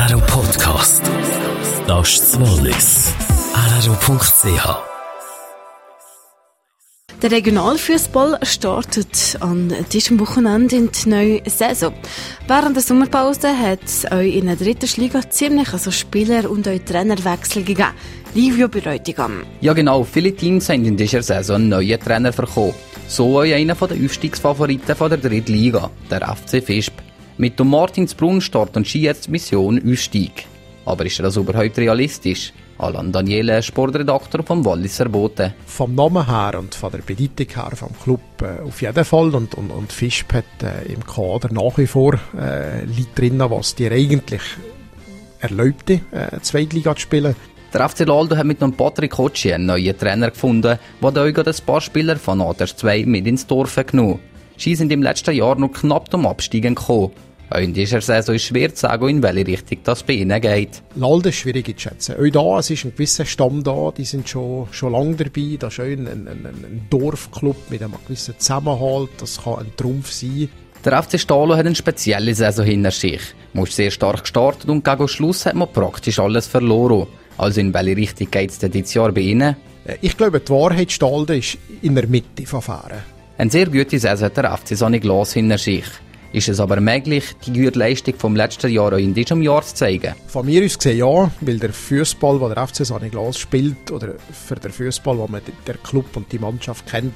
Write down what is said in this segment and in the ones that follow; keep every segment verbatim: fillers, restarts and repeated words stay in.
R R O Podcast. Das ist das Wallis. R R O Punkt C H. Der Regionalfußball startet an diesem Wochenende in die neue Saison. Während der Sommerpause hat es euch in der dritten Liga ziemlich also Spieler- und auch Trainerwechsel gegeben. Livio Bräutigam. Ja genau, viele Teams haben in dieser Saison einen neuen Trainer bekommen. So auch einer der Aufstiegsfavoriten der dritten Liga, der F C Visp. Mit dem Martinsbrunn startet Ski jetzt die Mission Aufstieg. Aber ist das überhaupt realistisch? Alan Daniele, Sportredakteur vom Walliser Bote. Vom Namen her und von der Bedeutung her vom Club äh, auf jeden Fall. Und, und, und Visp hat äh, im Kader nach wie vor äh, Leute drin, was dir eigentlich erlaubte, äh, Zweitliga zu spielen. Der F C Laldo hat mit dem Patrick Hotschi einen neuen Trainer gefunden, der da auch ein paar Spieler von A D R zwei mit ins Dorf genommen. Sie sind im letzten Jahr noch knapp zum Abstieg gekommen. Auch in dieser Saison ist schwer zu sagen, in welche Richtung das bei ihnen geht. Laldo ist schwierig zu schätzen. Auch da, es ist ein gewisser Stamm da, die sind schon, schon lange dabei. Das ist auch ein, ein, ein, ein Dorfclub mit einem gewissen Zusammenhalt. Das kann ein Trumpf sein. Der F C Stalo hat eine spezielle Saison hinter sich. Man ist sehr stark gestartet und gegen Schluss hat man praktisch alles verloren. Also in welche Richtung geht es denn dieses Jahr bei ihnen? Ich glaube, die Wahrheit Stalde ist in der Mitte von Fahren. Eine sehr gute Saison hat der F C Sonny Glas hinter sich. Ist es aber möglich, die gute Leistung vom letzten Jahr auch in diesem Jahr zu zeigen? Von mir aus gesehen ja, weil der Fußball, den der F C Sonny Glas spielt, oder für den Fußball, den man der Club und die Mannschaft kennt,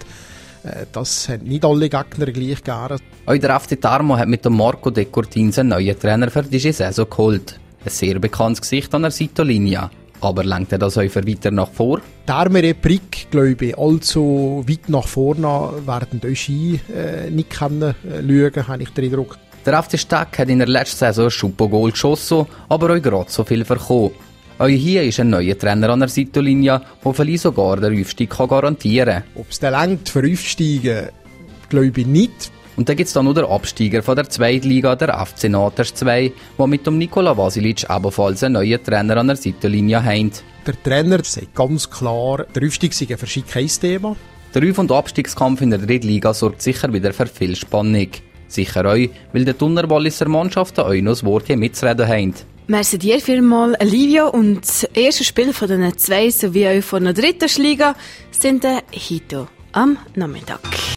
das haben nicht alle Gegner gleich gegeben. Auch der F C Tarmo hat mit dem Marco De Cortins einen neuen Trainer für diese Saison geholt. Ein sehr bekanntes Gesicht an der Seitenlinie. Aber lenkt er das auch für weiter nach vor? Dermere Prick, glaube ich, allzu weit nach vorne werden die Ski äh, nicht können äh, schauen, habe ich den Eindruck. Der F C Steck hat in der letzten Saison ein Schuppo-Goal geschossen, aber auch gerade so viel verkommen. Auch hier ist ein neuer Trainer an der Seitenlinie, der vielleicht sogar den Aufstieg garantieren kann. Ob es dann reicht für Aufsteigen, glaube ich nicht. Und dann gibt es dann noch den Absteiger von der Zweitliga, der F C A D R zwei, der mit dem Nikola Vasilic ebenfalls einen neuen Trainer an der Seitenlinie hat. Der Trainer sagt ganz klar, der Aufstieg sei für sie kein Thema. Der Auf- und Abstiegskampf in der dritten Liga sorgt sicher wieder für viel Spannung. Sicher auch, weil die Thuner-Walliser Mannschaften auch noch das Wort hier mitzureden haben. Merci dir vielmals, Livio. Und das erste Spiel von den zwei sowie auch von der dritten Liga sind heute am Nachmittag.